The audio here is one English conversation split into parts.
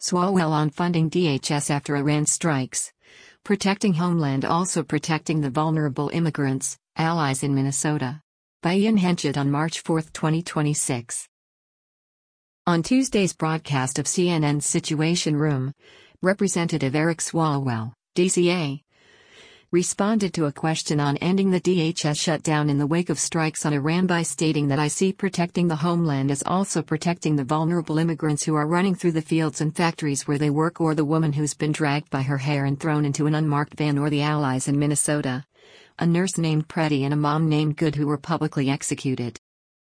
Swalwell on funding DHS after Iran strikes. Protecting Homeland, also protecting the vulnerable immigrants, allies in Minnesota. By Ian Henchett on March 4, 2026. On Tuesday's broadcast of CNN's Situation Room, Representative Eric Swalwell, DCA, responded to a question on ending the DHS shutdown in the wake of strikes on Iran by stating that I see protecting the homeland as also protecting the vulnerable immigrants who are running through the fields and factories where they work, or the woman who's been dragged by her hair and thrown into an unmarked van, or the allies in Minnesota, a nurse named Pretty and a mom named Good who were publicly executed.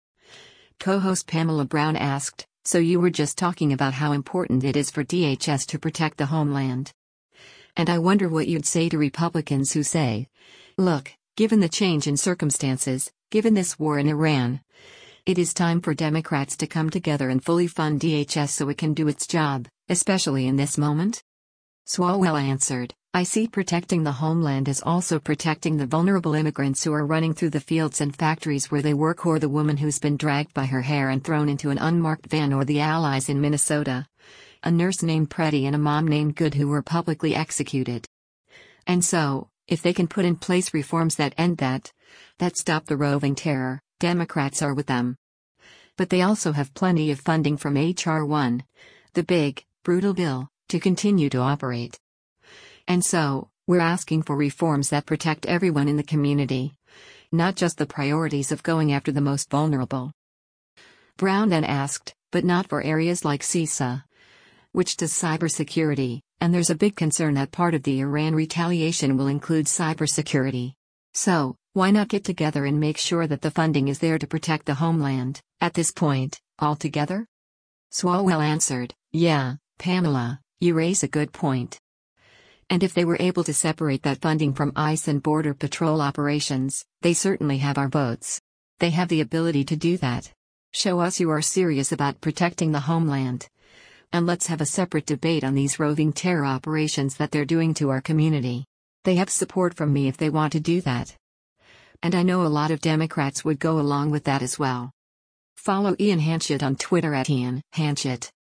Co-host Pamela Brown asked, "So you were just talking about how important it is for DHS to protect the homeland? And I wonder what you'd say to Republicans who say, look, given the change in circumstances, given this war in Iran, it is time for Democrats to come together and fully fund DHS so it can do its job, especially in this moment?" Swalwell answered, "I see protecting the homeland as also protecting the vulnerable immigrants who are running through the fields and factories where they work, or the woman who's been dragged by her hair and thrown into an unmarked van, or the allies in Minnesota, a nurse named Pretty and a mom named Good who were publicly executed. And so, if they can put in place reforms that end that stop the roving terror, Democrats are with them. But they also have plenty of funding from H.R. 1, the big, brutal bill, to continue to operate. And so, we're asking for reforms that protect everyone in the community, not just the priorities of going after the most vulnerable." Brown then asked, "But not for areas like CISA, which does cybersecurity, and there's a big concern that part of the Iran retaliation will include cybersecurity. So, why not get together and make sure that the funding is there to protect the homeland, at this point, altogether?" Swalwell answered, "Yeah, Pamela, you raise a good point. And if they were able to separate that funding from ICE and Border Patrol operations, they certainly have our votes. They have the ability to do that. Show us you are serious about protecting the homeland. And let's have a separate debate on these roving terror operations that they're doing to our community. They have support from me if they want to do that. And I know a lot of Democrats would go along with that as well." Follow Ian Henchett on Twitter at Ian Henchett.